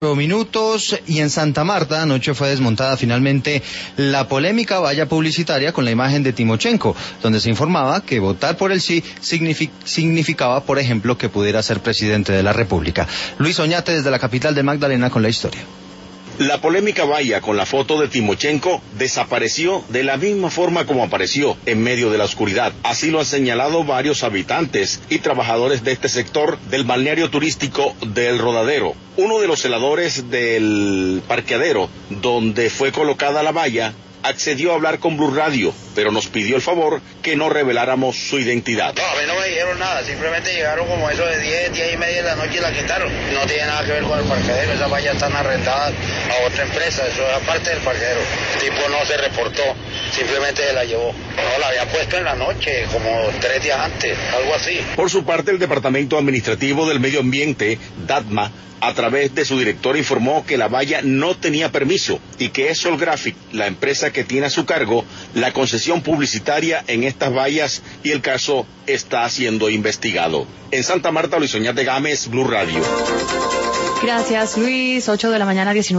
Minutos. Y en Santa Marta anoche fue desmontada finalmente la polémica valla publicitaria con la imagen de Timochenko, donde se informaba que votar por el sí significaba, por ejemplo, que pudiera ser presidente de la República. Luis Oñate desde la capital de Magdalena con la historia. La polémica valla con la foto de Timochenko desapareció de la misma forma como apareció, en medio de la oscuridad. Así lo han señalado varios habitantes y trabajadores de este sector del balneario turístico del Rodadero. Uno de los celadores del parqueadero donde fue colocada la valla accedió a hablar con Blue Radio, pero nos pidió el favor que no reveláramos su identidad. No, a mí no me dijeron nada, simplemente llegaron como eso de 10 y media de la noche y la quitaron. No tiene nada que ver con el parqueadero, esas vallas están arrendadas a otra empresa, eso es aparte del parqueadero. El tipo no se reportó, simplemente se la llevó. No, la había puesto en la noche, como 3 días antes, algo así. Por su parte, el Departamento Administrativo del Medio Ambiente, DATMA, a través de su director informó que la valla no tenía permiso y que es Solgraphic, la empresa que tiene a su cargo la concesión publicitaria en estas vallas, y el caso está siendo investigado. En Santa Marta, Luis Oñate Gámez, Blue Radio. Gracias, Luis. 8 de la mañana, 19.